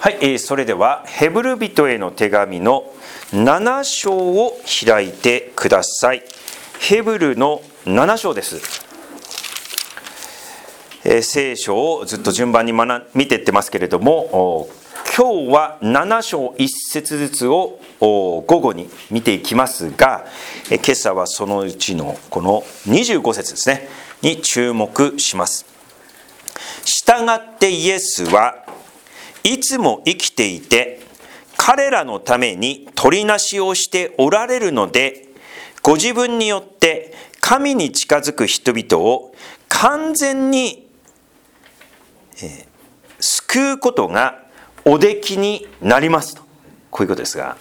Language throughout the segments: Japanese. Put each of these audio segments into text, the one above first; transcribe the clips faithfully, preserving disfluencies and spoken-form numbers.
はい、えー、それではヘブル人への手紙のなな章を開いてください。ヘブルのなな章です。えー、聖書をずっと順番に学見ていってますけれども、今日はなな章いっ節ずつを午後に見ていきますが、えー、今朝はそのうちのこのにじゅうご節ですねに注目します。したがってイエスはいつも生きていて、彼らのために取りなしをしておられるので、ご自分によって神に近づく人々を完全に、えー、救うことがおできになりますと、こういうことですが、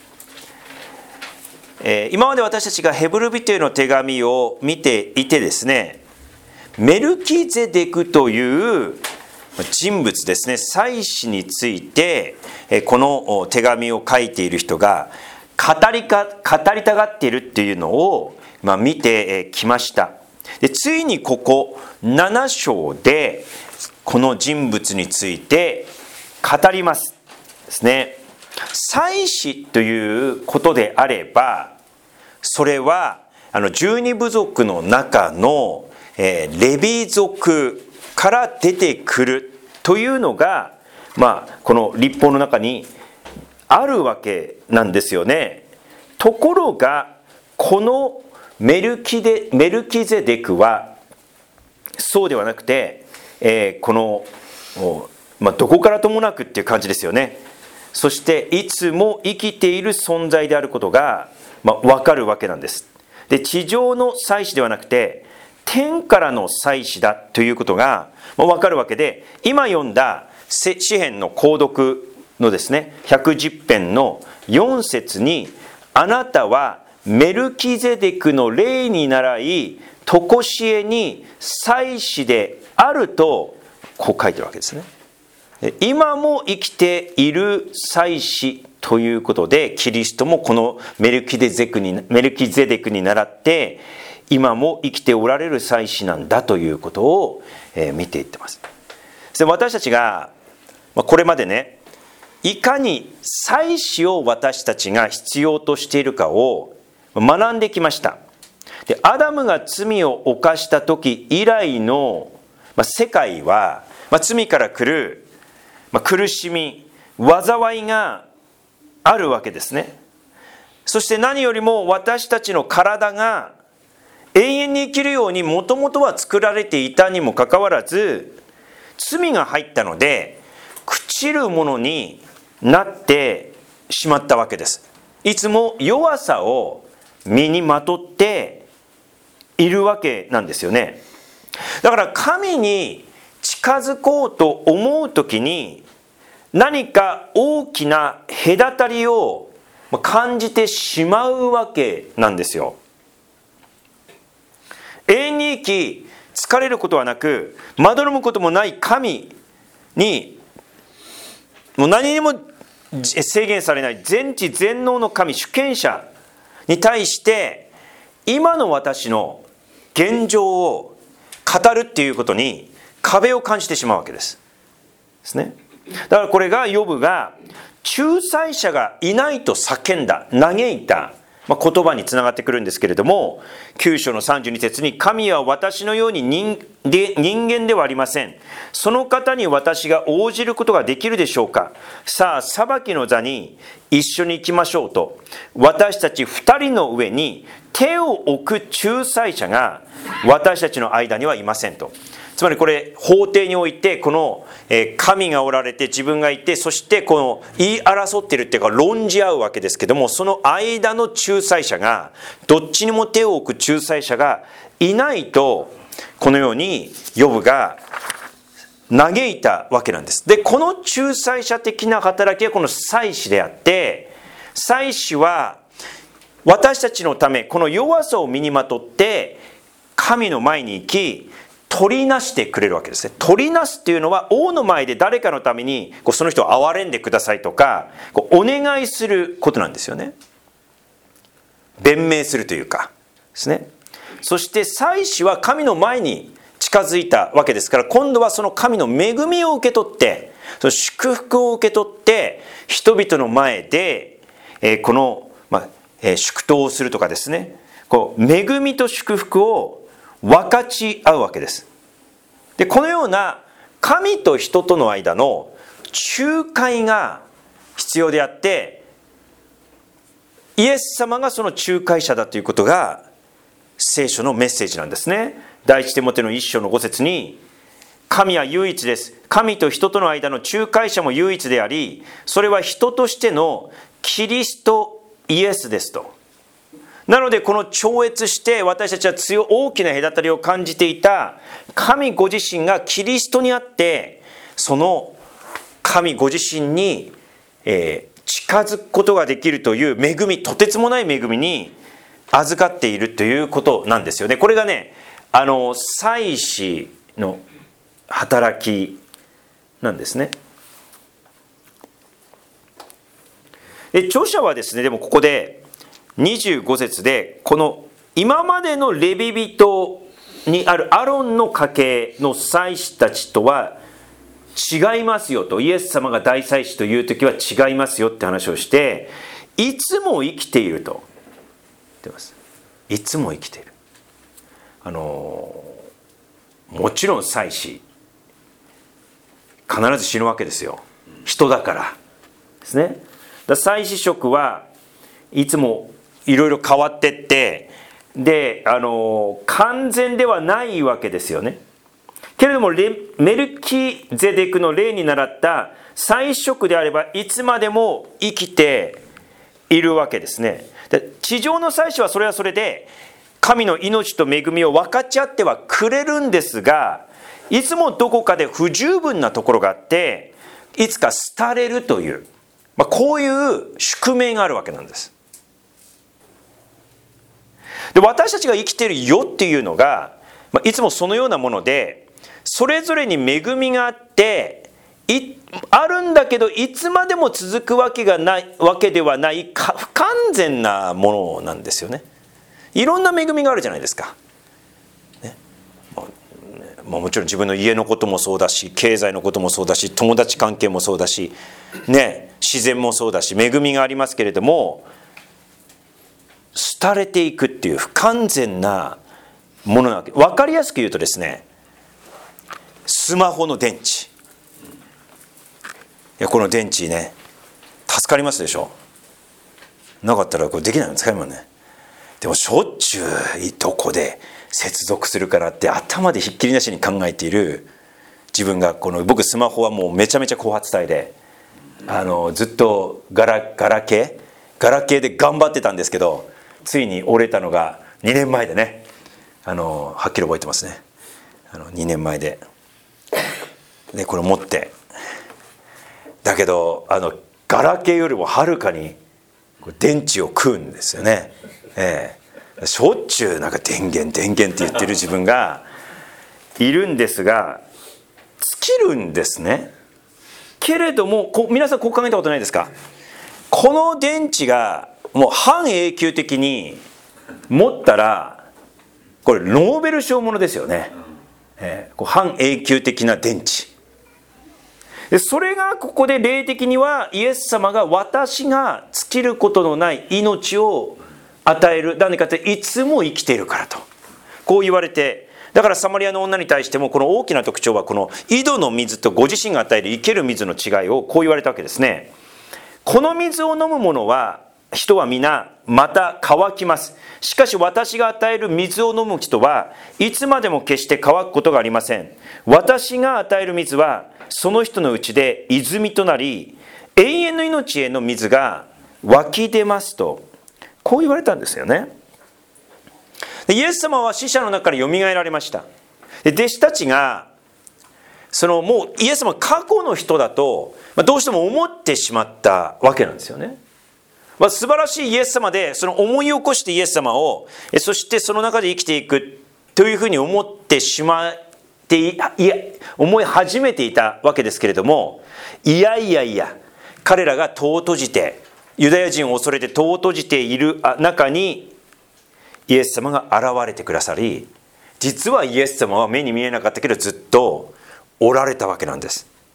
えー、今まで私たちがヘブル人への手紙を見ていてですね、メルキゼデクという人物ですね、祭司についてこの手紙を書いている人が語りか語りたがっているっていうのを、まあ、見てきました。でついにここなな章でこの人物について語りますですね。祭司ということであれば、それはあの十二部族の中の、えー、レビ族から出てくるというのが、まあ、この律法の中にあるわけなんですよね。ところがこのメルキデ、メルキゼデクはそうではなくて、えー、この、まあ、どこからともなくっていう感じですよね。そしていつも生きている存在であることが、まあ、分かるわけなんです。で地上の祭司ではなくて天からの祭司だということが分かるわけで、今読んだ詩編の購読のですねひゃくじゅう編のよん節に、あなたはメルキゼデクの例に倣い常しえに祭司であるとこう書いてるわけですね。今も生きている祭司ということで、キリストもこのメルキゼデクにメルキゼデクに倣って今も生きておられる祭司なんだということを見ていってます。で私たちがこれまでね、いかに祭司を私たちが必要としているかを学んできました。でアダムが罪を犯した時以来の世界は、罪から来る苦しみ、災いがあるわけですね。そして何よりも私たちの体が永遠に生きるようにもともとは作られていたにもかかわらず、罪が入ったので朽ちるものになってしまったわけです。いつも弱さを身にまとっているわけなんですよね。だから神に近づこうと思うときに何か大きな隔たりを感じてしまうわけなんですよ。永遠に生き疲れることはなく、まどろむこともない神に、もう何にも制限されない全知全能の神、主権者に対して今の私の現状を語るっていうことに壁を感じてしまうわけですですね。だからこれがヨブが仲裁者がいないと叫んだ、嘆いた、まあ、言葉につながってくるんですけれども、きゅう章のさんじゅうに節に、神は私のように 人, で人間ではありません。その方に私が応じることができるでしょうか。さあ裁きの座に一緒に行きましょうと、私たち二人の上に手を置く仲裁者が私たちの間にはいませんと。つまりこれ法廷において、この神がおられて自分がいて、そしてこの言い争っているっていうか論じ合うわけですけども、その間の仲裁者が、どっちにも手を置く仲裁者がいないと、このようにヨブが嘆いたわけなんです。でこの仲裁者的な働きはこの祭司であって、祭司は私たちのためこの弱さを身にまとって神の前に行き取りなしてくれるわけですね。取りなすっていうのは、王の前で誰かのためにこうその人を憐れんでくださいとかこうお願いすることなんですよね。弁明するというかですね。そして祭司は神の前に近づいたわけですから、今度はその神の恵みを受け取って、 その祝福を受け取って人々の前で、えー、この、まあえー、祝祷をするとかですね、こう恵みと祝福を分かち合うわけです。でこのような神と人との間の仲介が必要であって、イエス様がその仲介者だということが聖書のメッセージなんですね。第一テモテの一章の五節に、神は唯一です。神と人との間の仲介者も唯一であり、それは人としてのキリストイエスですと。なのでこの超越して私たちは強い大きな隔たりを感じていた神ご自身がキリストにあって、その神ご自身に、えー、近づくことができるという恵み、とてつもない恵みに預かっているということなんですよね。これがね、あの祭司の働きなんですね。で著者はですね、でもここでにじゅうご節で、この今までのレビ人にあるアロンの家系の祭司たちとは違いますよと、イエス様が大祭司という時は違いますよって話をして、いつも生きていると言ってます。いつも生きている。あのもちろん祭司必ず死ぬわけですよ。人だからですね。だ祭司職はいつもいろいろ変わってって、であの完全ではないわけですよね。けれどもメルキゼデクの例に倣った祭司職であればいつまでも生きているわけですね。で地上の祭司はそれはそれで神の命と恵みを分かち合ってはくれるんですが、いつもどこかで不十分なところがあって、いつか廃れるという、まあ、こういう宿命があるわけなんです。で私たちが生きている世っていうのが、まあ、いつもそのようなもので、それぞれに恵みがあっていあるんだけど、いつまでも続くわけがないわけではないか不完全なものなんですよね。いろんな恵みがあるじゃないですか、ね、もう、もうもちろん自分の家のこともそうだし、経済のこともそうだし、友達関係もそうだし、ね、自然もそうだし、恵みがありますけれども、廃れていくっていう不完全なものなわけ。分かりやすく言うとですね、スマホの電池、いやこの電池ね、助かりますでしょ。なかったらこれできないの使えるもんね。でもしょっちゅうどこで接続するからって頭でひっきりなしに考えている自分が、この僕スマホはもうめちゃめちゃ高発帯で、あのずっとガラガラケーガラケーで頑張ってたんですけど、ついに折れたのがにねんまえでね、あのはっきり覚えてますね。あのにねんまえででこれ持って、だけどあのガラケーよりもはるかに電池を食うんですよね。ええ、しょっちゅうなんか電源電源って言ってる自分がいるんですが、尽きるんですね。けれどもこ皆さんこう考えたことないですか。この電池がもう半永久的に持ったら、これノーベル賞ものですよね。えー、こう半永久的な電池で、それがここで霊的にはイエス様が私が尽きることのない命を与える、何かといつも生きているからとこう言われて、だからサマリアの女に対してもこの大きな特徴は、この井戸の水とご自身が与える生ける水の違いをこう言われたわけですね。この水を飲む者は人は皆また乾きます。しかし私が与える水を飲む人はいつまでも決して乾くことがありません。私が与える水はその人のうちで泉となり、永遠の命への水が湧き出ますとこう言われたんですよね。でイエス様は死者の中からよみがえられました。で弟子たちがそのもうイエス様は過去の人だと、まあ、どうしても思ってしまったわけなんですよね。まあ、素晴らしいイエス様で、その思い起こしてイエス様を、そしてその中で生きていくというふうに思ってしまっていや思い始めていたわけですけれども、いやいやいや、彼らが戸を閉じて、ユダヤ人を恐れて戸を閉じている中にイエス様が現れてくださり、実はイエス様は目に見えなかったけどずっとおられたわけなんです。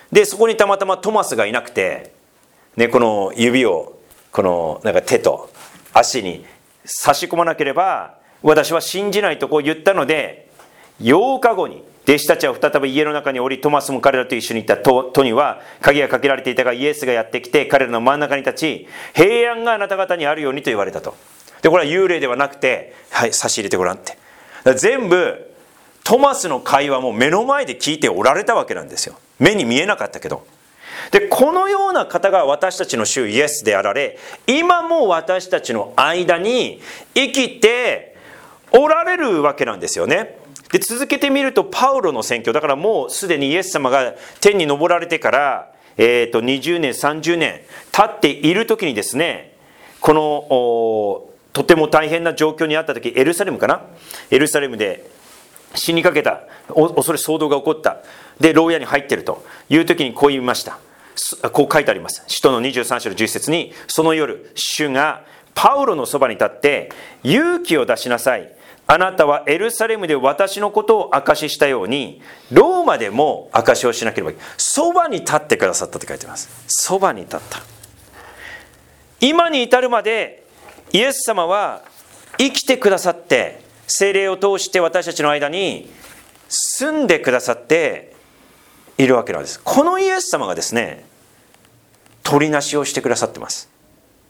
でそこにたまたまトマスがいなくて、ね、この指をこのなんか手と足に差し込まなければ私は信じないとこう言ったので、ようかごに弟子たちは再び家の中におり、トマスも彼らと一緒にいた。戸には鍵がかけられていたが、イエスがやってきて彼らの真ん中に立ち、平安があなた方にあるようにと言われたと。でこれは幽霊ではなくて、はい差し入れてごらんって。だから全部トマスの会話も目の前で聞いておられたわけなんですよ。目に見えなかったけど。でこのような方が私たちの主イエスであられ、今も私たちの間に生きておられるわけなんですよね。で続けてみると、パウロの宣教だから、もうすでにイエス様が天に昇られてから、えー、とにじゅうねんさんじゅうねん経っている時にですね、このとても大変な状況にあった時、エルサレムかな、エルサレムで死にかけた、恐れ騒動が起こった、で牢屋に入っているという時にこう言いました。こう書いてあります。使徒のにじゅうさん章のじゅっ節に、その夜主がパウロのそばに立って、勇気を出しなさい、あなたはエルサレムで私のことを証ししたようにローマでも証しをしなければいけない。そばに立ってくださったって書いてます。そばに立った。今に至るまでイエス様は生きてくださって、聖霊を通して私たちの間に住んでくださっているわけなんです。このイエス様がですね、取りなしをしてくださってます。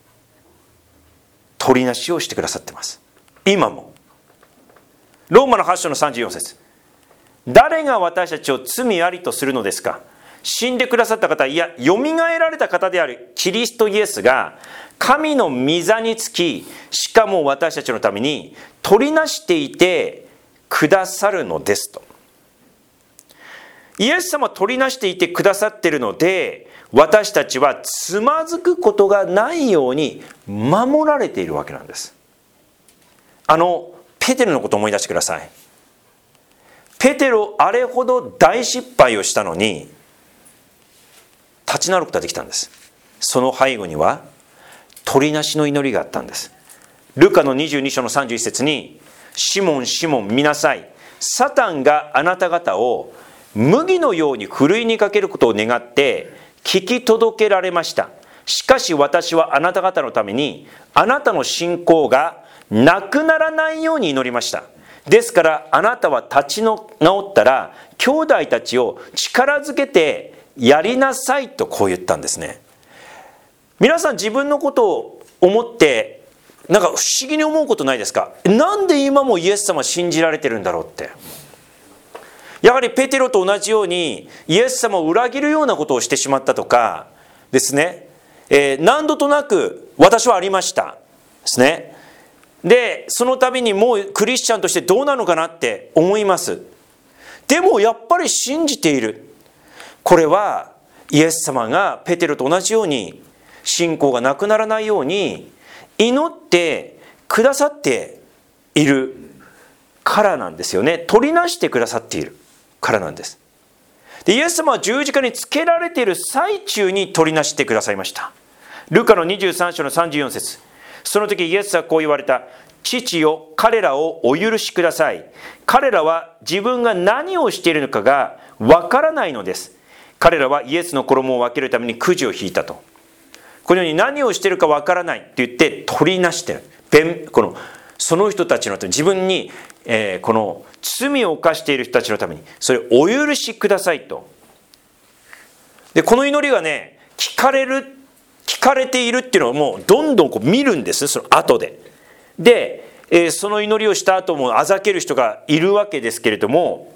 取りなしをしてくださってます。今も。ローマのはち章のさんじゅうよん節、誰が私たちを罪ありとするのですか。死んでくださった方、いやよみがえられた方であるキリストイエスが神の御座につき、しかも私たちのために取りなしていてくださるのですと。イエス様取りなしていてくださっているので、私たちはつまずくことがないように守られているわけなんです。あのペテロのことを思い出してください。ペテロあれほど大失敗をしたのに立ち直ることができたんです。その背後には取りなしの祈りがあったんです。ルカのにじゅうに章のさんじゅういち節に、シモンシモン見なさい、サタンがあなた方を麦のようにふるいにかけることを願って聞き届けられました。しかし私はあなた方のためにあなたの信仰がなくならないように祈りました。ですからあなたは立ち直ったら兄弟たちを力づけてやりなさいとこう言ったんですね。皆さん自分のことを思ってなんか不思議に思うことないですか。なんで今もイエス様信じられてるんだろうって。やはりペテロと同じようにイエス様を裏切るようなことをしてしまったとかですね、えー、何度となく私はありましたですね。でその度にもうクリスチャンとしてどうなのかなって思います。でもやっぱり信じている。これはイエス様がペテロと同じように信仰がなくならないように祈ってくださっているからなんですよね。取りなしてくださっているからなんです。でイエス様は十字架につけられている最中に取りなしてくださいました。ルカのにじゅうさん章のさんじゅうよん節、その時イエスはこう言われた。父よ、彼らをお許しください。彼らは自分が何をしているのかがわからないのです。彼らはイエスの衣を分けるためにくじを引いたと。このように何をしているかわからないって言って取りなしてる。このその人たちのために、自分に、えー、この罪を犯している人たちのためにそれをお許しくださいと。でこの祈りがね、聞かれる聞かれているっていうのをもうどんどんこう見るんです。その後でで、えー、その祈りをした後もあざける人がいるわけですけれども、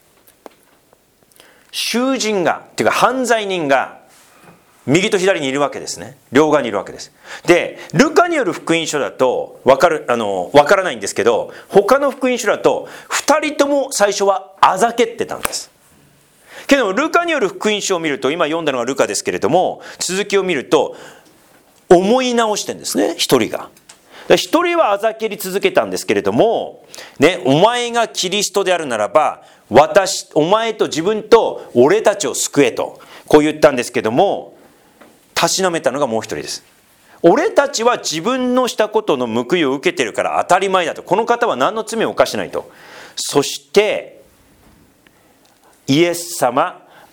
囚人がっていうか犯罪人が右と左にいるわけですね。両側にいるわけです。でルカによる福音書だと分かるあの分からないんですけど、他の福音書だとふたりとも最初はあざけってたんです。けどルカによる福音書を見ると、今読んだのはルカですけれども、続きを見ると思い直してるんですね。一人が一人はあざけり続けたんですけれども、ね、お前がキリストであるならば私お前と自分と俺たちを救えとこう言ったんですけども、たしなめたのがもう一人です。俺たちは自分のしたことの報いを受けてるから当たり前だと。この方は何の罪を犯してないと。そしてイエス様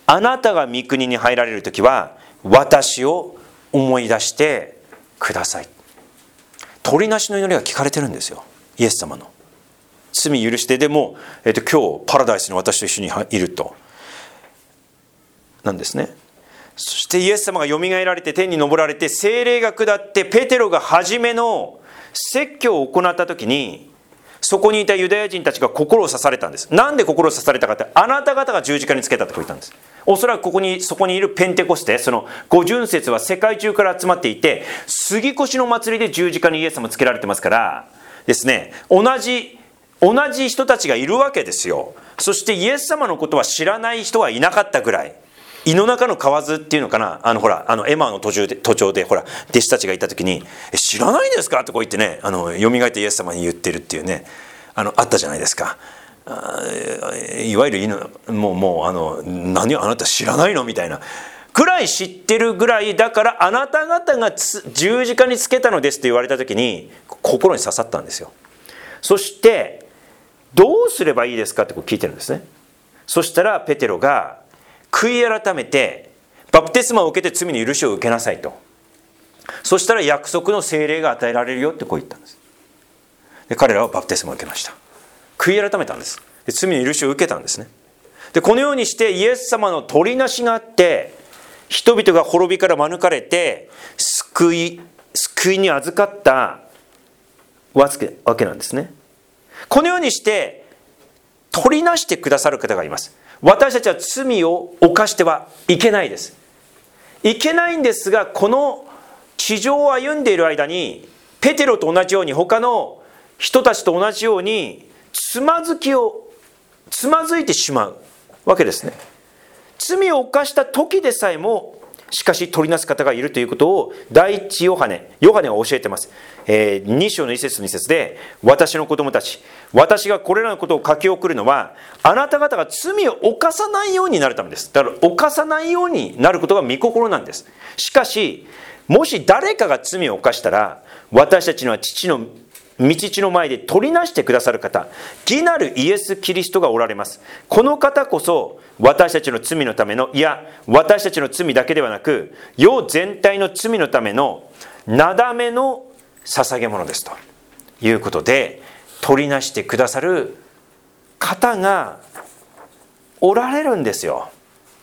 あなたが御国に入られるときは私を思い出してください。取りなしの祈りが聞かれてるんですよ、イエス様の。罪許して、でも、えっと、今日パラダイスに私と一緒にいるとなんですね。そしてイエス様がよみがえられて天に昇られて聖霊が下って、ペテロが初めの説教を行った時に、そこにいたユダヤ人たちが心を刺されたんです。なんで心を刺されたかって、あなた方が十字架につけたってこう言ったんです。おそらくここにそこにいるペンテコステ、その五巡節は世界中から集まっていて、杉越の祭りで十字架にイエス様つけられてますからですね、同じ同じ人たちがいるわけですよ。そしてイエス様のことは知らない人はいなかったぐらい。胃の中の蛙っていうのかな、あのほらあのエマの途中で途中でほら弟子たちがいた時に、え知らないんですかとこう言ってね、あの蘇ってイエス様に言ってるっていうね、あのあったじゃないですか。あいわゆる犬もうもうあの何あなた知らないのみたいなくらい知ってるぐらいだから、あなた方が十字架につけたのですと言われた時に心に刺さったんですよ。そしてどうすればいいですかってこう聞いてるんですね。そしたらペテロが悔い改めてバプテスマを受けて罪の許しを受けなさいと。そしたら約束の聖霊が与えられるよってこう言ったんです。で彼らはバプテスマを受けました。悔い改めたんです。で罪の許しを受けたんですね。でこのようにしてイエス様の取りなしがあって、人々が滅びから免れて救い救いに預かったわけなんですね。このようにして取りなしてくださる方がいます。私たちは罪を犯してはいけないです。いけないんですが、この地上を歩んでいる間にペテロと同じように他の人たちと同じようにつまずきをつまずいてしまうわけですね。罪を犯した時でさえもしかし取りなす方がいるということを第一ヨハネヨハネは教えてます。えー、に章の一節二節で、私の子供たち、私がこれらのことを書き送るのはあなた方が罪を犯さないようになるためです。だから犯さないようになることが御心なんです。しかしもし誰かが罪を犯したら、私たちには父の御父の前で取りなしてくださる方、義なるイエス・キリストがおられます。この方こそ私たちの罪のための、いや私たちの罪だけではなく世全体の罪のためのなだめの捧げ物ですということで、取りなしてくださる方がおられるんですよ。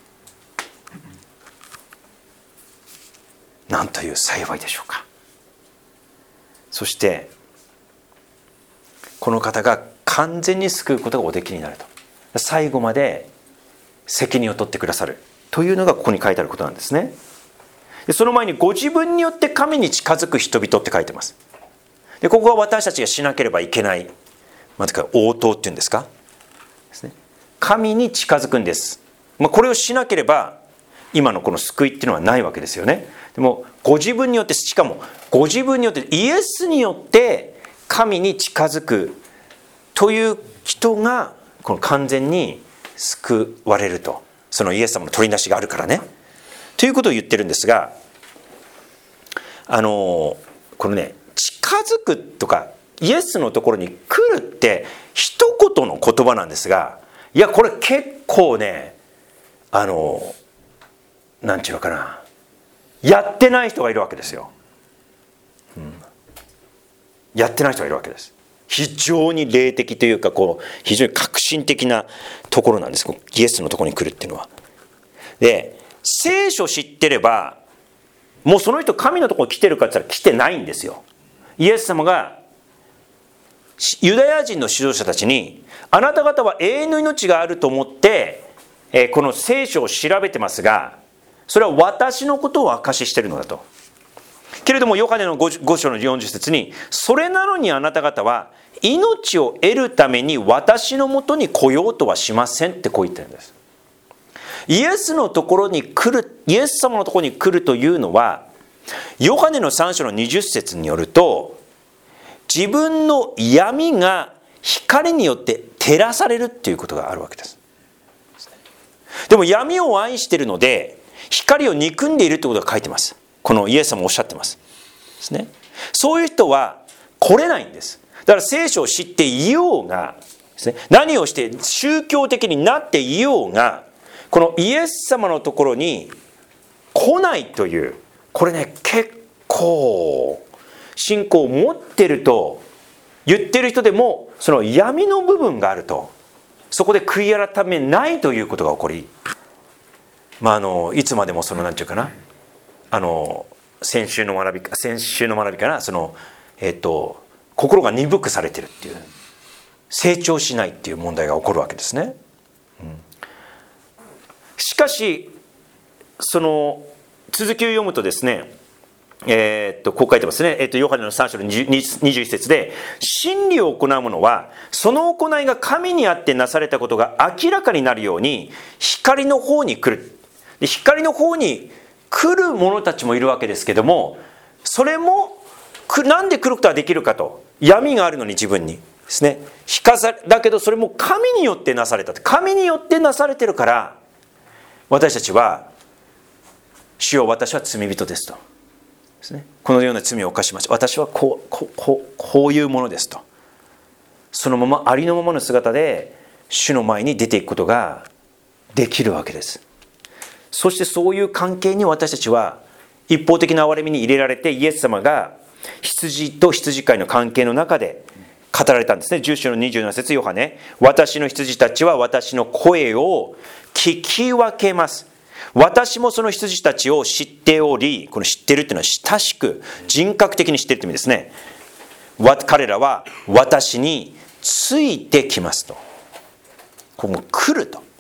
なんという幸いでしょうか。そしてこの方が完全に救うことがおできになると、最後まで責任を取ってくださるというのがここに書いてあることなんですね。でその前にご自分によって神に近づく人々って書いてます。でここは私たちがしなければいけない、まずか応答っていうんですかですね。神に近づくんです、まあ、これをしなければ今のこの救いっていうのはないわけですよね。でもご自分によって、しかもご自分によってイエスによって神に近づくという人がこの完全に救われると、そのイエス様の取りなしがあるからねということを言ってるんですが、あのこのね、近づくとかイエスのところに来るって一言の言葉なんですが、いやこれ結構ね、あのなんていうのかな、やってない人がいるわけですよ、うん、やってない人がいるわけです。非常に霊的というか、こう非常に革新的なところなんです、イエスのところに来るっていうのは。で聖書知ってればもうその人神のところに来てるかって言ったら来てないんですよ。イエス様がユダヤ人の指導者たちに、あなた方は永遠の命があると思ってこの聖書を調べてますが、それは私のことを証ししているのだと。けれどもヨハネの 5, 5章のよんじゅう節に、それなのにあなた方は命を得るために私のもとに来ようとはしませんってこう言ってるんです。イエスのところに来る、イエス様のところに来るというのは、ヨハネのさん章のにじゅう節によると、自分の闇が光によって照らされるっていうことがあるわけです。でも闇を愛しているので光を憎んでいるということが書いてます。このイエス様もおっしゃってますですね。そういう人は来れないんです。だから聖書を知っていようがですね、何をして宗教的になっていようがこのイエス様のところに来ないという、これね、結構信仰を持ってると言ってる人でも、その闇の部分があると、そこで悔い改めないということが起こり、まあ、あのいつまでもそのなんていうかな、あの先週の学びか先週の学びかな、そのえっと心が鈍くされてるっていう、成長しないっていう問題が起こるわけですね。うん、しかしその続きを読むとですね、えー、っとこう書いてますね。えー、っとヨハネのさん章のにじゅういち節で、真理を行う者はその行いが神にあってなされたことが明らかになるように光の方に来る。で、光の方に来る者たちもいるわけですけども、それもなんで来ることができるかと、闇があるのに自分にですね、光だけどそれも神によってなされた。神によってなされてるから、私たちは主よ、私は罪人ですとですね、このような罪を犯しました、私はこうこうこうこういうものですと、そのままありのままの姿で主の前に出ていくことができるわけです。そしてそういう関係に私たちは一方的な憐れみに入れられて、イエス様が羊と羊飼いの関係の中で語られたんですね。じゅう章のにじゅうなな節、ヨハネ、私の羊たちは私の声を聞き分けます。私もその羊たちを知っており、この知ってるっていうのは親しく人格的に知ってるって意味ですね。彼らは私についてきますと、ここ来ると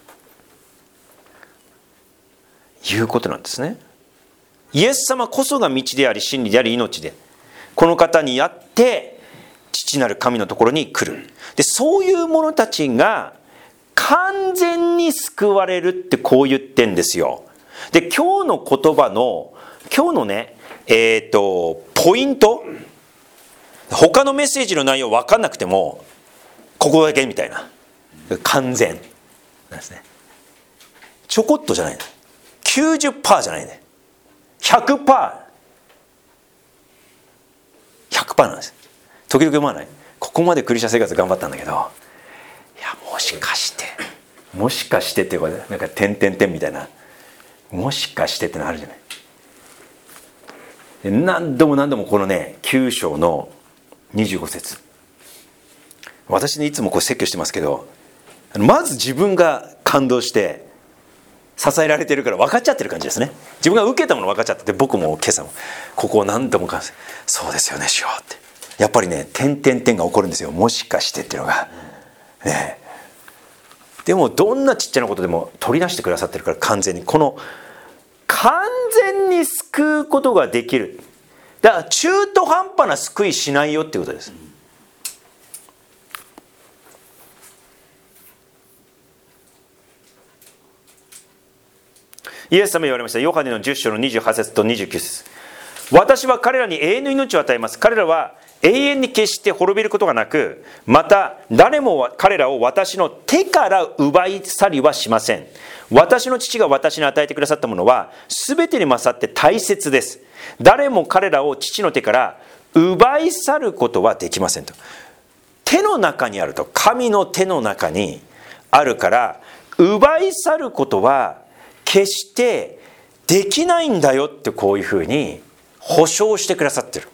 いうことなんですね。イエス様こそが道であり真理であり命で、この方にあって父なる神のところに来る。で、そういう者たちが完全に救われるってこう言ってんですよ。で、今日の言葉の今日のね、えっとポイント、他のメッセージの内容分かんなくてもここだけみたいな、完全なんですね。ちょこっとじゃないの、きゅうじゅっパーセント じゃないね、ひゃくパーセント ひゃくパーセント なんです。時々思わない？ここまでクリスチャン生活頑張ったんだけど、いや、もしかしてもしかしてっていうか、なんか点点点みたいな、もしかしてってのあるじゃない。で、何度も何度もこのねきゅう章のにじゅうご節、私ねいつもこう説教してますけど、まず自分が感動して支えられてるから分かっちゃってる感じですね。自分が受けたもの分かっちゃってて、僕も今朝もここを何度も感じて、そうですよね主よって、やっぱりね点点点が起こるんですよ、もしかしてっていうのがね。でもどんなちっちゃなことでも取り出してくださってるから、完全にこの完全に救うことができる。だから中途半端な救いしないよっていうことです。イエス様言われました。ヨハネのじゅっ章のにじゅうはち節とにじゅうきゅう節、私は彼らに永遠の命を与えます。彼らは永遠に決して滅びることがなく、また誰も彼らを私の手から奪い去りはしません。私の父が私に与えてくださったものは全てに勝って大切です。誰も彼らを父の手から奪い去ることはできませんと。手の中にあると、神の手の中にあるから、奪い去ることは決してできないんだよって、こういうふうに保証してくださってる。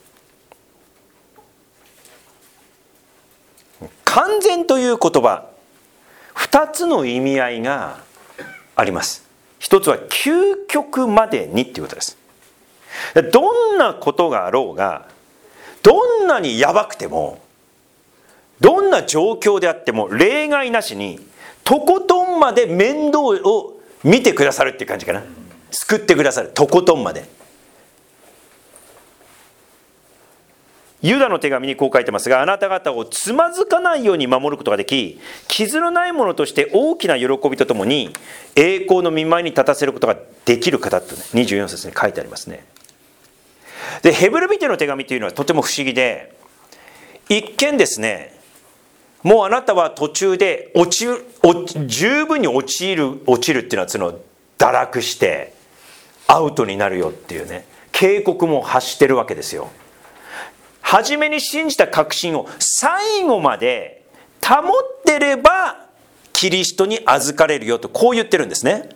完全という言葉、二つの意味合いがあります。一つは究極までにっていうことです。どんなことがあろうが、どんなにやばくても、どんな状況であっても例外なしにとことんまで面倒を見てくださるっていう感じかな。救ってくださる、とことんまで。ユダの手紙にこう書いてますが、あなた方をつまずかないように守ることができ、傷のないものとして大きな喜びとともに栄光の見舞いに立たせることができる方と、ね、にじゅうよん節に書いてありますね。で、ヘブルビテの手紙というのはとても不思議で、一見ですね、もうあなたは途中で落ちる、十分に落ちる落ちるっていうのは、その堕落してアウトになるよっていうね、警告も発してるわけですよ。初めに信じた確信を最後まで保ってればキリストに預かれるよとこう言ってるんですね。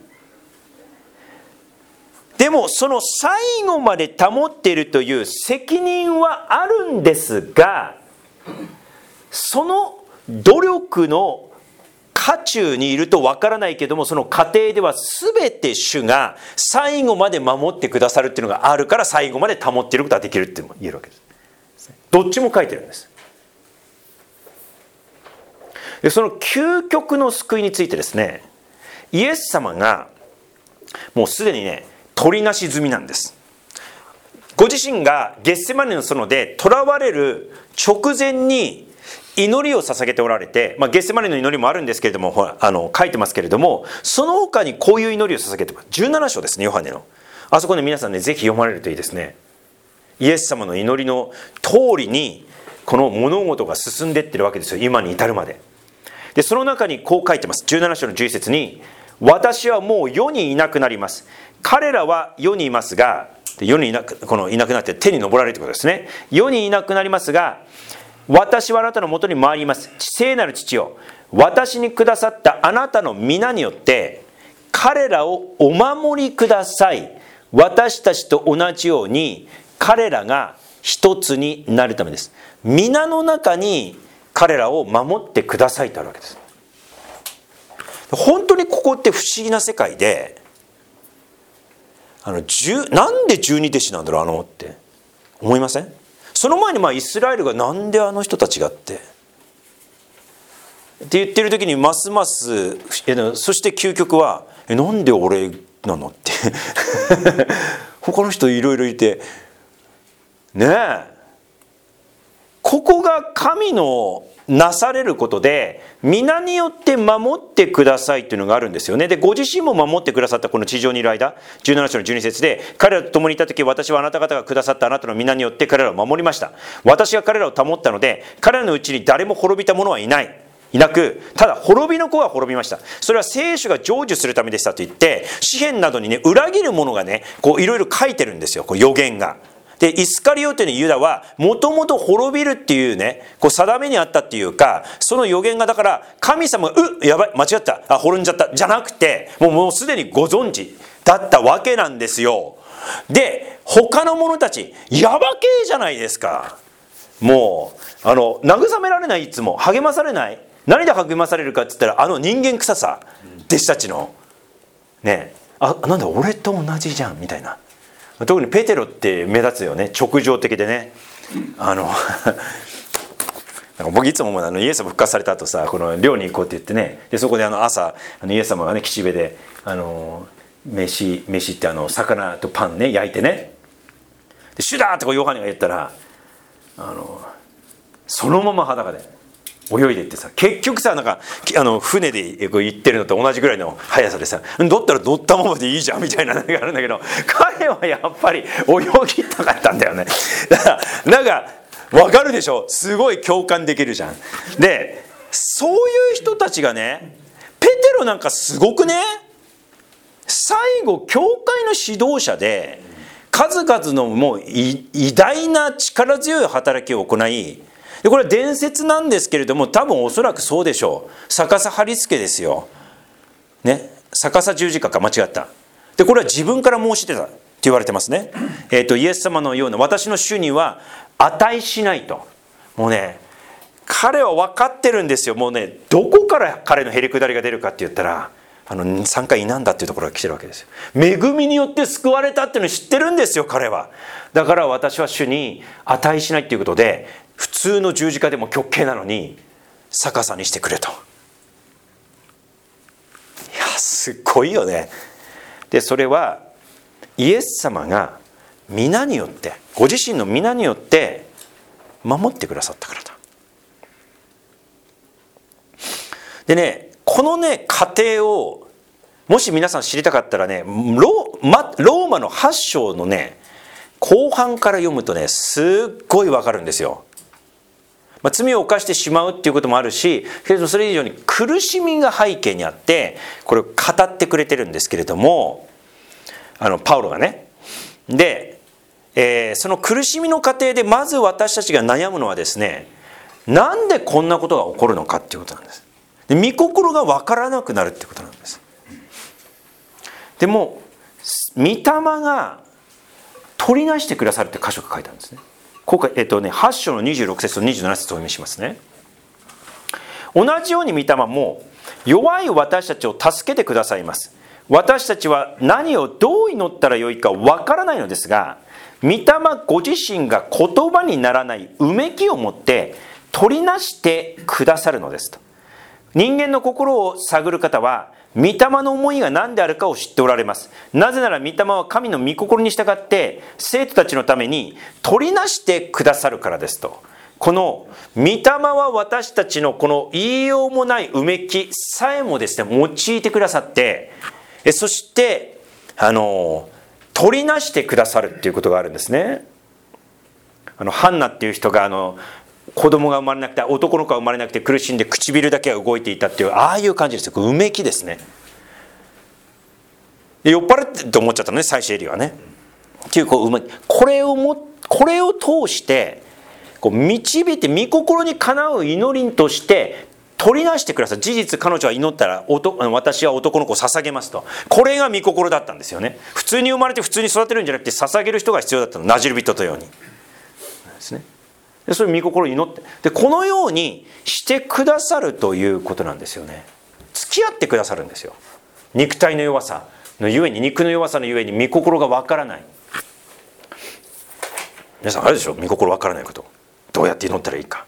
でもその最後まで保っているという責任はあるんですが、その努力の渦中にいるとわからないけども、その過程では全て主が最後まで守ってくださるっていうのがあるから、最後まで保っていることができるって言えるわけです。どっちも書いてるんです。でその究極の救いについてですね、イエス様がもうすでにね取りなし済みなんです。ご自身がゲッセマネの園で囚われる直前に祈りを捧げておられて、まあ、ゲッセマネの祈りもあるんですけれども、ほらあの書いてますけれども、その他にこういう祈りを捧げてます。じゅうなな章ですね、ヨハネの。あそこで皆さんねぜひ読まれるといいですね。イエス様の祈りの通りにこの物事が進んでいってるわけですよ、今に至るまで。でその中にこう書いてます。じゅうなな章のじゅういち節に、私はもう世にいなくなります。彼らは世にいますが、世にいなく、このいなくなって手に昇られるということですね。世にいなくなりますが、私はあなたのもとに参ります。聖なる父よ、私にくださったあなたの皆によって彼らをお守りください。私たちと同じように彼らが一つになるためです。皆の中に彼らを守ってくださいとあるわけです。本当にここって不思議な世界で、あのなんで十二弟子なんだろうあのって思いません？その前にまあイスラエルがなんであの人たちがってって言ってる時にますますそして究極はえなんで俺なのって他の人いろいろいてねえ、ここが神のなされることで皆によって守ってくださいというのがあるんですよね。でご自身も守ってくださったこの地上にいる間、じゅうなな章のじゅうに節で、彼らと共にいた時私はあなた方がくださったあなたの皆によって彼らを守りました。私が彼らを保ったので彼らのうちに誰も滅びた者はいないいなく、ただ滅びの子が滅びました。それは聖書が成就するためでしたと言って、詩篇などにね裏切るものがねこういろいろ書いてるんですよ、こう予言が。でイスカリオテのユダはもともと滅びるっていうねこう定めにあったっていうか、その予言がだから神様がうっやばい間違ったあ滅んじゃったじゃなくて、もうもうすでにご存知だったわけなんですよ。で他の者たちやばけじゃないですか。もうあの慰められない、いつも励まされない。何で励まされるかって言ったら、あの人間臭さ、弟子たちのね、あなんだ俺と同じじゃんみたいな。特にペテロって目立つよね、直情的でね。あのなんか僕いつも思う、あのイエス様復活された後さ、この寮に行こうって言ってね、でそこであの朝あのイエス様がね岸辺であの飯飯ってあの魚とパンね焼いてね、でシュダーってこうヨハネが言ったら、あのそのまま裸で泳いでいってさ、結局さなんかあの船で行ってるのと同じぐらいの速さでさ、だったら乗ったままでいいじゃんみたいなのがあるんだけど、彼はやっぱり泳ぎたかったんだよね。だからなんか分かるでしょ、すごい共感できるじゃん。でそういう人たちがね、ペテロなんかすごくね、最後教会の指導者で数々のもう偉大な力強い働きを行い、でこれは伝説なんですけれども、多分おそらくそうでしょう。逆さ貼り付けですよ、ね、逆さ十字架か間違った。でこれは自分から申し出たって言われてますね。えーとイエス様のような私の主には値しないと。もうね彼は分かってるんですよ。もうねどこから彼のへりくだりが出るかって言ったら、あのさんかいなんだっていうところが来てるわけですよ。恵みによって救われたっていうのを知ってるんですよ彼は。だから私は主に値しないっていうことで、普通の十字架でも極刑なのに逆さにしてくれと。いやすごいよね。でそれはイエス様が皆によって、ご自身の皆によって守ってくださったからだ。でねこのね過程をもし皆さん知りたかったらね、ローマ、ローマのはち章のね後半から読むとねすっごいわかるんですよ。まあ、罪を犯してしまうっていうこともあるし、けれどそれ以上に苦しみが背景にあってこれを語ってくれてるんですけれども、あのパウロがね。で、えー、その苦しみの過程でまず私たちが悩むのはですね、なんでこんなことが起こるのかっていうことなんです。 で御心が分からなくなるってことなんです。でも御霊が取りなしてくださるって箇所が書いてあるんですね。ここ、えっとね、はち章のにじゅうろく節とにじゅうなな節をお読みしますね。同じように御霊も弱い私たちを助けてくださいます。私たちは何をどう祈ったらよいか分からないのですが、御霊ご自身が言葉にならないうめきを持って取りなしてくださるのですと。人間の心を探る方は御霊の思いが何であるかを知っておられます。なぜなら御霊は神の御心に従って生徒たちのために取りなしてくださるからですと。この御霊は私たちのこの言いようもないうめきさえもですね用いてくださって、そしてあの取りなしてくださるっていうことがあるんですね。あのハンナっていう人があの子供が生まれなくて男の子が生まれなくて苦しんで唇だけが動いていたっていうああいう感じですよ。うめきですね。で酔っ払ってと思っちゃったのね、最初エリはね。っていうこううめき、これをもこれを通してこう導いて御心にかなう祈りとして取りなしてください。事実彼女は祈ったら私は男の子を捧げますと。これが御心だったんですよね。普通に生まれて普通に育てるんじゃなくて捧げる人が必要だったの。なじる人とようにですね。でそれ御心を祈ってでこのようにしてくださるということなんですよね。付き合ってくださるんですよ。肉体の弱さのゆえに肉の弱さのゆえに御心がわからない。皆さんあるでしょ、御心わからないこと。どうやって祈ったらいいか。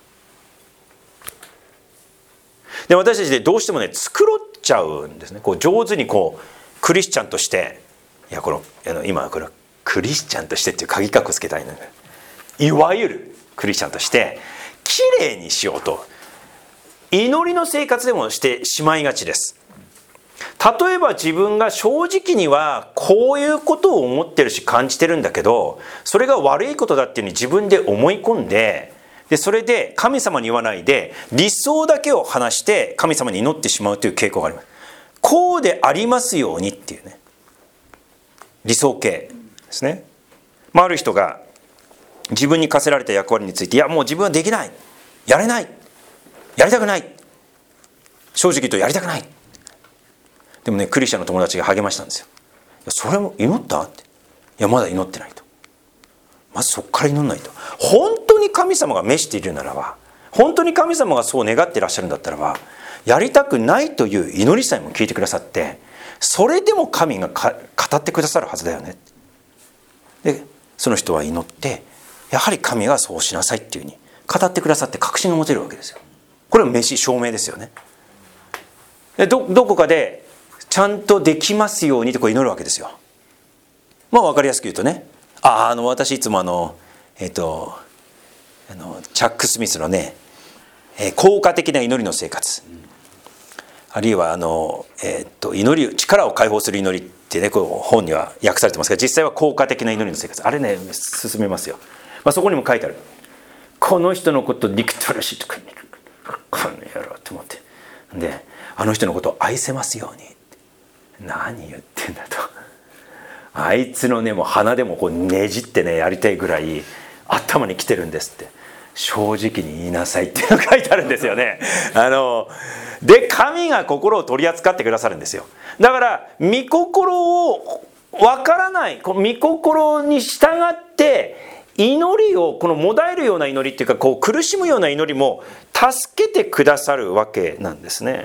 で私たちでどうしてもね繕っちゃうんですね。こう上手にこうクリスチャンとしていやこのあの今これクリスチャンとしてっていう鍵括弧つけたいので、いわゆるクリスチャンとしてきれいにしようと祈りの生活でもしてしまいがちです。例えば自分が正直にはこういうことを思ってるし感じてるんだけど、それが悪いことだっていうふうに自分で思い込んで、でそれで神様に言わないで理想だけを話して神様に祈ってしまうという傾向があります。こうでありますようにっていうね、理想形ですね。まあ、ある人が自分に課せられた役割について、いやもう自分はできない、やれない、やりたくない、正直言うとやりたくない。でもねクリスチャンの友達が励ましたんですよ。それも祈った？って。いやまだ祈ってないと。まずそこから祈んないと。本当に神様が召しているならば、本当に神様がそう願っていらっしゃるんだったらば、やりたくないという祈りさえも聞いてくださって、それでも神がか語ってくださるはずだよね。でその人は祈って、やはり神がそうしなさいっていうふうに語ってくださって確信が持てるわけですよ。これは飯証明ですよね。で ど, どこかでちゃんとできますようにとこう祈るわけですよ。まあ分かりやすく言うとね、ああの私いつもあのえっ、ー、とあのチャック・スミスのね、えー、効果的な祈りの生活、あるいはあの、えー、と祈り力を解放する祈りってね、こう本には訳されてますが、実際は効果的な祈りの生活、あれね進めますよ。まあ、そこにも書いてある。この人のこと憎たらしいとかこの野郎と思って、であの人のことを愛せますように。何言ってんだと。あいつのねもう鼻でもこうねじってねやりたいぐらい頭に来てるんですって正直に言いなさいっていうのが書いてあるんですよね。あので神が心を取り扱ってくださるんですよ。だから御心をわからない、この御心に従って祈りをこのもだえるような祈りっていうか、こう苦しむような祈りも助けてくださるわけなんですね。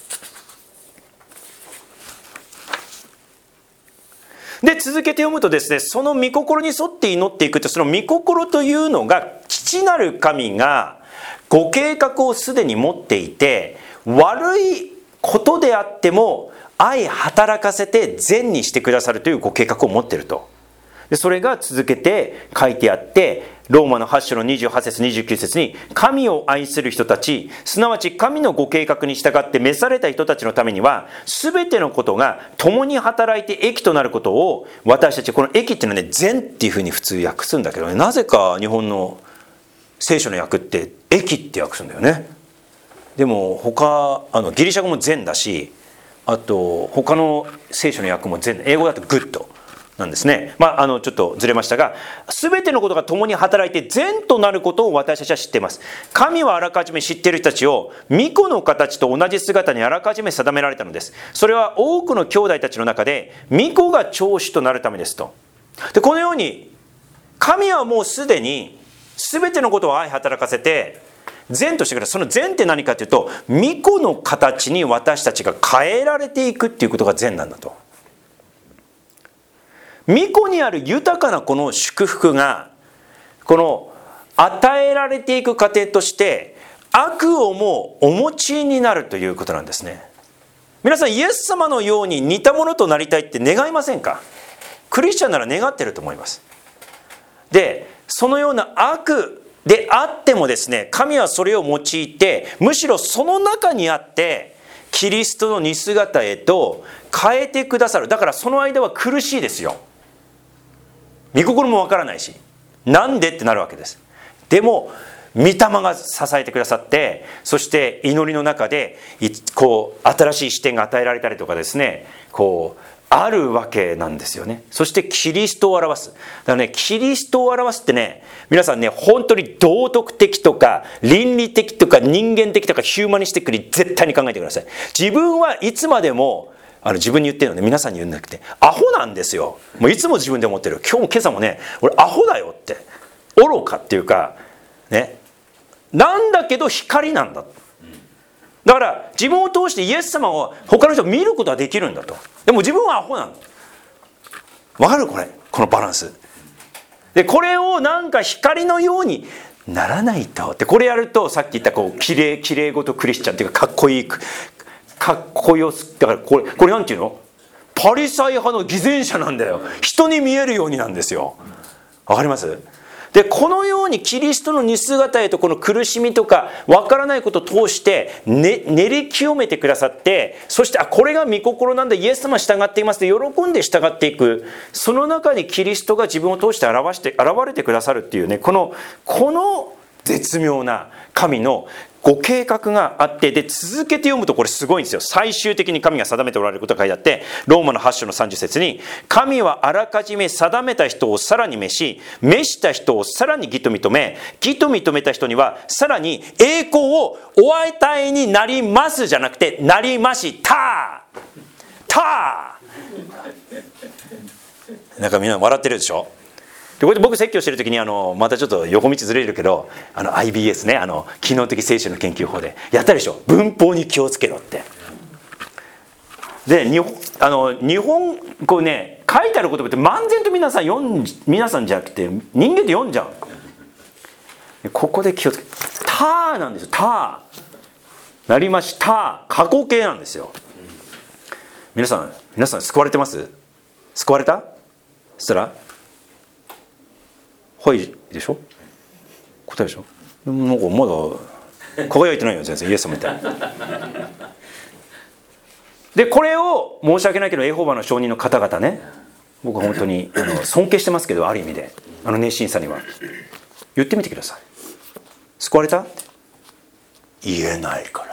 で続けて読むとですね、その御心に沿って祈っていくと、その御心というのが父なる神がご計画をすでに持っていて、悪いことであっても愛働かせて善にしてくださるというご計画を持っていると。でそれが続けて書いてあって、ローマのはち章のにじゅうはち節にじゅうきゅう節に、神を愛する人たち、すなわち神のご計画に従って召された人たちのためには、全てのことが共に働いて益となることを、私たち、この益っていうのはね、善っていうふうに普通訳すんだけどね、なぜか日本の聖書の訳って益って訳すんだよね。でも他あのギリシャ語も善だし、あと他の聖書の訳も善、英語だとグッドなんですね。まあ、あのちょっとずれましたが、全てのことが共に働いて善となることを私たちは知っています。神はあらかじめ知っている人たちを御子の形と同じ姿にあらかじめ定められたのです。それは多くの兄弟たちの中で御子が長子となるためですと。でこのように神はもうすでに全てのことを相働かせて善としてくれる。その善って何かというと、御子の形に私たちが変えられていくっていうことが善なんだと。御子にある豊かなこの祝福が、この与えられていく過程として悪をもお持ちになるということなんですね。皆さん、イエス様のように似たものとなりたいって願いませんか？クリスチャンなら願ってると思います。で、そのような悪であってもですね、神はそれを用いて、むしろその中にあってキリストの似姿へと変えてくださる。だからその間は苦しいですよ。御心もわからないし、なんでってなるわけです。でも御霊が支えてくださって、そして祈りの中でこう新しい視点が与えられたりとかですね、こうあるわけなんですよね。そしてキリストを表す。だからね、キリストを表すってね、皆さんね、本当に道徳的とか倫理的とか人間的とかヒューマニスティックに絶対に考えてください。自分はいつまでもあの自分に言ってるので、皆さんに言うんじゃなくて、アホなんですよ。もういつも自分で思ってる。今日も今朝もね、俺アホだよって、愚かっていうかね、なんだけど光なんだ。だから自分を通してイエス様を他の人を見ることはできるんだと。でも自分はアホなんだ。わかる？これ、このバランスで、これをなんか光のようにならないとって、これやるとさっき言ったこうきれいきれいごとクリスチャンっていうか、かっこいいかっこよす、だからこれこれなんていうの、パリサイ派の偽善者なんだよ。人に見えるようになんですよ。わかります？でこのようにキリストの似姿へと、この苦しみとかわからないことを通して、ね、練り清めてくださって、そしてあこれが御心なんだ、イエス様従っていますと喜んで従っていく。その中にキリストが自分を通して表して現れてくださるっていうね、このこの絶妙な神のご計画があって、で続けて読むとこれすごいんですよ。最終的に神が定めておられることが書いてあって、ローマのはち章のさんじゅっ節に、神はあらかじめ定めた人をさらに召し、召した人をさらに義と認め、義と認めた人にはさらに栄光をお与えになりますじゃなくて、なりましたた。なんかみんな笑ってるでしょ。でこれで僕説教してる時にあのまたちょっと横道ずれるけど、あの アイビーエス ね、あの機能的聖書の研究法でやったでしょ。文法に気をつけろって。で日本あの日本こうね、書いてある言葉って漫然と皆さん読ん皆さんじゃなくて人間で読んじゃう。ここで気をつけ、たなんですよ。たなりました、過去形なんですよ。皆さん皆さん救われてます？救われた？そしたらはいでしょ、答えでしょ。なんかまだ輝いてないよ全然、イエス様みたいに。でこれを申し訳ないけど、エホバの証人の方々ね、僕は本当にあの尊敬してますけど、ある意味であの熱心さには言ってみてください。救われた？言えないから。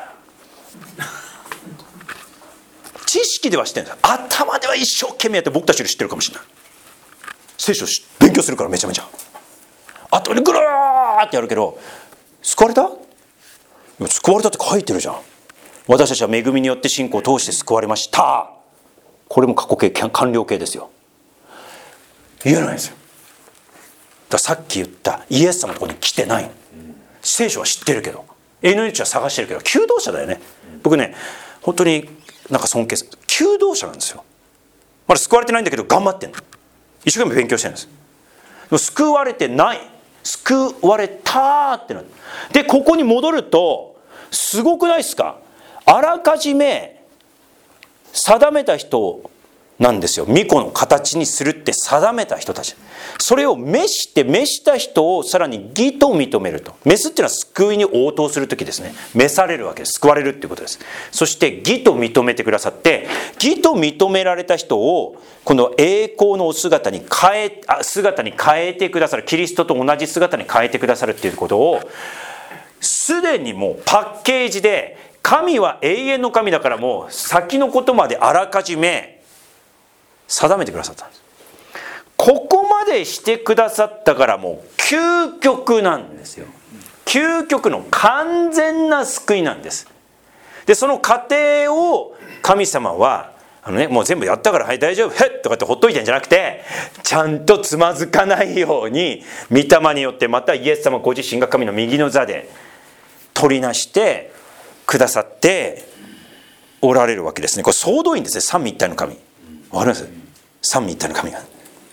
知識では知ってるんですよ。頭では一生懸命やって、僕たちより知ってるかもしれない。聖書勉強するからめちゃめちゃ。後にぐるーってやるけど、救われた？救われたって書いてるじゃん。私たちは恵みによって信仰を通して救われました。これも過去形、完了形ですよ。言えないんですよ。だからさっき言ったイエス様のところに来てない。聖書は知ってるけど、エヌエイチ は探してるけど、求道者だよね。僕ね、本当になんか尊敬する。求道者なんですよ。まだ救われてないんだけど頑張ってんの。一生懸命勉強してるんです。でも救われてない、救われたってなる。でここに戻るとすごくないですか。あらかじめ定めた人なんですよ。御子の形にするって定めた人たち。それを召して、召した人をさらに義と認めると。召すっていうのは救いに応答するときですね。召されるわけです。救われるっていうことです。そして義と認めてくださって、義と認められた人をこの栄光のお姿に変え、あ姿に変えてくださる。キリストと同じ姿に変えてくださるっていうことを、すでにもうパッケージで、神は永遠の神だから、もう先のことまであらかじめ定めてくださったんです。 ここまでしてくださったからもう究極なんですよ。究極の完全な救いなんです。でその過程を神様はあの、ね、もう全部やったからはい大丈夫へっとかってほっといてんじゃなくて、ちゃんとつまずかないように御霊によって、またイエス様ご自身が神の右の座で取りなしてくださっておられるわけですね。これ総動員ですね。三位一体の神、わかります？三位一体の神が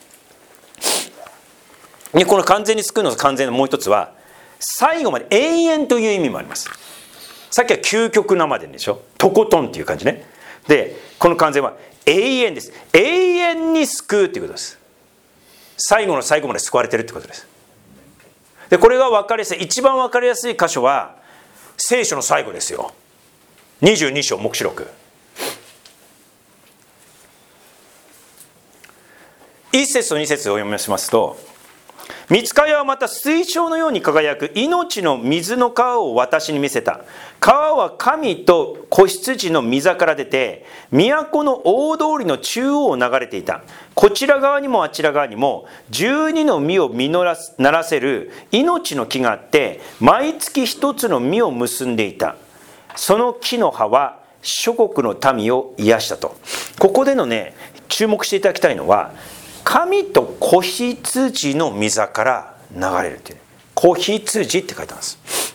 で、この完全に救うの完全のもう一つは最後まで永遠という意味もあります。さっきは究極なまででしょ、とことんっていう感じね。でこの完全は永遠です。永遠に救うっていうことです。最後の最後まで救われてるってことです。でこれが分かりやすい、一番分かりやすい箇所は聖書の最後ですよ。にじゅうに章黙示録いっ節とに節を読みますと、御使いはまた水晶のように輝く命の水の川を私に見せた。川は神と子羊の御座から出て都の大通りの中央を流れていた。こちら側にもあちら側にもじゅうにの実を実らすならせる命の木があって、毎月一つの実を結んでいた。その木の葉は諸国の民を癒したと。ここでのね、注目していただきたいのは、神と子羊の御座から流れるという、子羊って書いてます。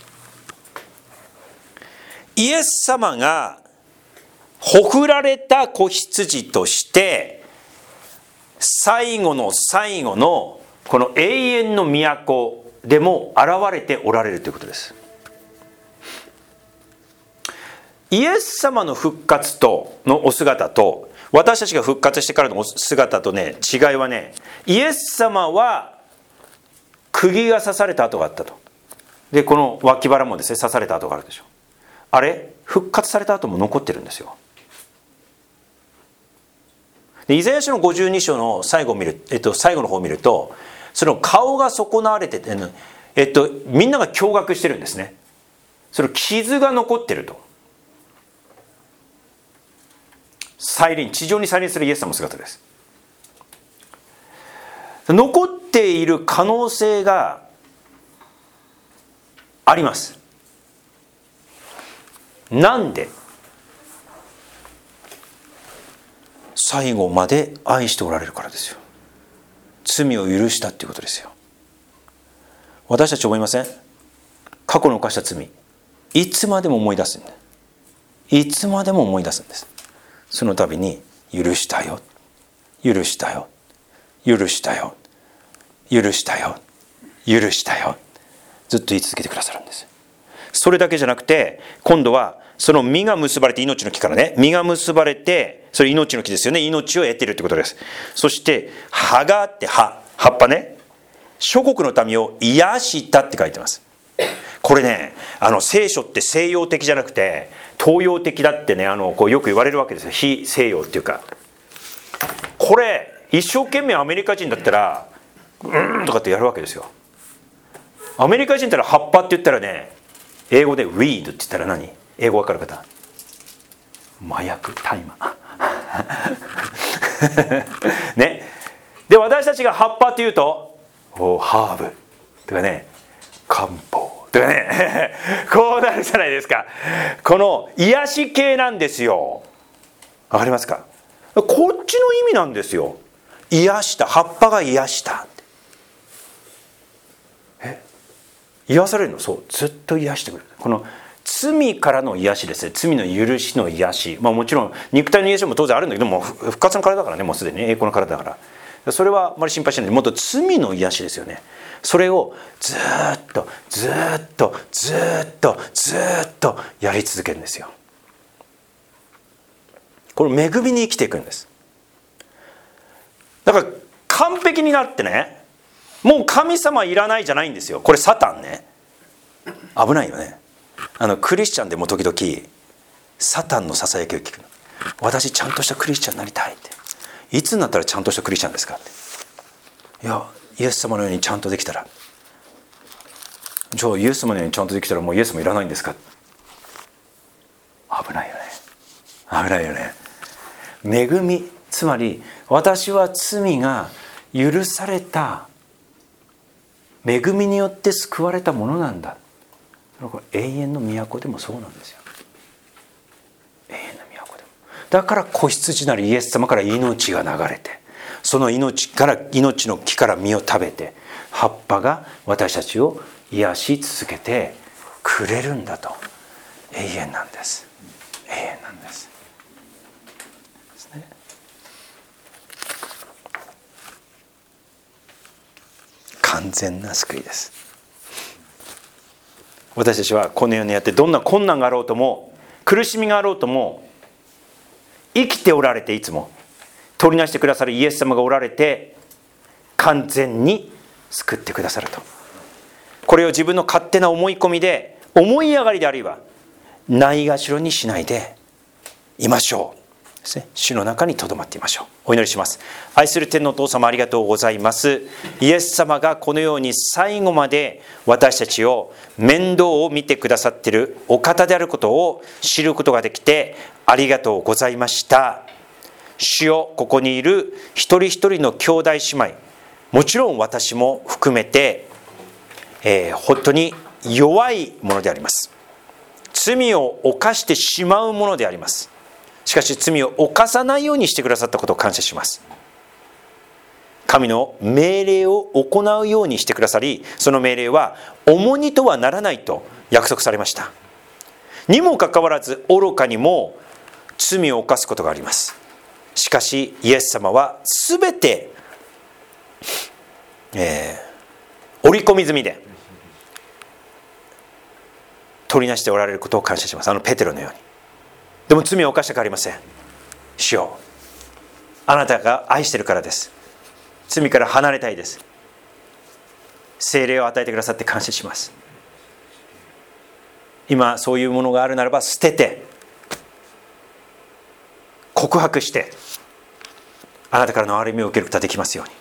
イエス様がほふられた子羊として最後の最後のこの永遠の都でも現れておられるということです。イエス様の復活とのお姿と私たちが復活してからの姿とね、違いはね、イエス様は釘が刺された跡があったと。でこの脇腹もですね刺された跡があるでしょ。あれ復活された跡も残ってるんですよ。でイザヤ書のごじゅうに章の最後を見る、えっと、最後の方を見ると、その顔が損なわれてて、えっと、みんなが驚愕してるんですね。その傷が残ってると。再臨、地上に再臨するイエス様の姿です。残っている可能性があります。なんで？最後まで愛しておられるからですよ。罪を許したっていうことですよ。私たち思いません？過去の犯した罪、いつまでも思い出すんだ。いつまでも思い出すんです。その度に許したよ、許したよ、許したよ、許したよ、許したよ、ずっと言い続けてくださるんです。それだけじゃなくて、今度はその実が結ばれて、命の木からね、実が結ばれて、それ命の木ですよね、命を得ているということです。そして葉があって、葉葉っぱね、諸国の民を癒したって書いてます。これね、あの聖書って西洋的じゃなくて東洋的だってね、あのこうよく言われるわけですよ。非西洋っていうか、これ一生懸命アメリカ人だったらうーんとかってやるわけですよ。アメリカ人だったら葉っぱって言ったらね、英語でウィードって言ったら何？英語わかる方？麻薬、大麻ね。で私たちが葉っぱって言うと、おハーブとかね、漢方とかねこうなるじゃないですか。この癒し系なんですよ。わかりますか？こっちの意味なんですよ。癒した、葉っぱが癒したって。え、癒されるの？そう、ずっと癒してくれる。この罪からの癒しですね。罪の許しの癒し、まあもちろん肉体の癒しも当然あるんだけども、復活の体だからね、もうすでに栄光の体だから、それはあまり心配しないで、もっと罪の癒しですよね。それをずっとずっとずっとずっとやり続けるんですよ。これ恵みに生きていくんです。だから完璧になってね、もう神様いらないじゃないんですよ。これサタンね、危ないよね。あのクリスチャンでも時々サタンのささやきを聞くの。私ちゃんとしたクリスチャンになりたいって。いつになったらちゃんとしたクリスチャンですかって。いや、イエス様のようにちゃんとできたら、じゃあイエス様のようにちゃんとできたらもうイエスもいらないんですか。危ないよね、危ないよね。恵み、つまり私は罪が許された恵みによって救われたものなんだ。これ永遠の都でもそうなんですよ。永遠の都でも。だから子羊なるイエス様から命が流れて、その命から命の木から実を食べて、葉っぱが私たちを癒し続けてくれるんだと。永遠なんです。永遠なんです。ですね。完全な救いです。私たちはこの世にあってどんな困難があろうとも苦しみがあろうとも、生きておられていつも取りなしてくださるイエス様がおられて、完全に救ってくださると。これを自分の勝手な思い込みで、思い上がりで、あるいはないがしろにしないでいましょうですね。主の中にとどまっていましょう。お祈りします。愛する天のお父様、ありがとうございます。イエス様がこのように最後まで私たちを面倒を見てくださっているお方であることを知ることができてありがとうございました。主よ、ここにいる一人一人の兄弟姉妹、もちろん私も含めて、えー、本当に弱いものであります。罪を犯してしまうものであります。しかし罪を犯さないようにしてくださったことを感謝します。神の命令を行うようにしてくださり、その命令は重荷とはならないと約束されました。にもかかわらず愚かにも罪を犯すことがあります。しかしイエス様はすべて、えー、織り込み済みで取りなしておられることを感謝します。あのペテロのように。でも罪を犯したくありません。主よ、あなたが愛しているからです。罪から離れたいです。聖霊を与えてくださって感謝します。今そういうものがあるならば捨てて告白して、あなたからの歩みを受けることができますように。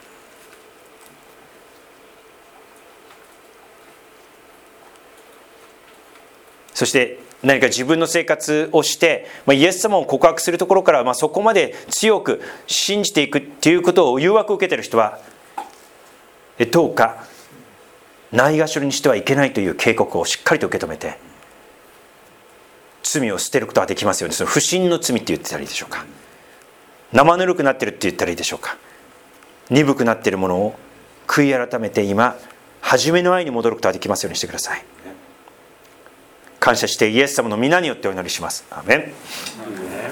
そして何か自分の生活をして、まあ、イエス様を告白するところから、まあ、そこまで強く信じていくっていうことを誘惑を受けている人は、どうかないがしろにしてはいけないという警告をしっかりと受け止めて、罪を捨てることができますように。その不信の罪って言ってたらいいでしょうか、生ぬるくなってるって言ったらいいでしょうか、鈍くなっているものを悔い改めて今初めの愛に戻ることができますようにしてください。感謝してイエス様の皆によってお祈りします。アーメン。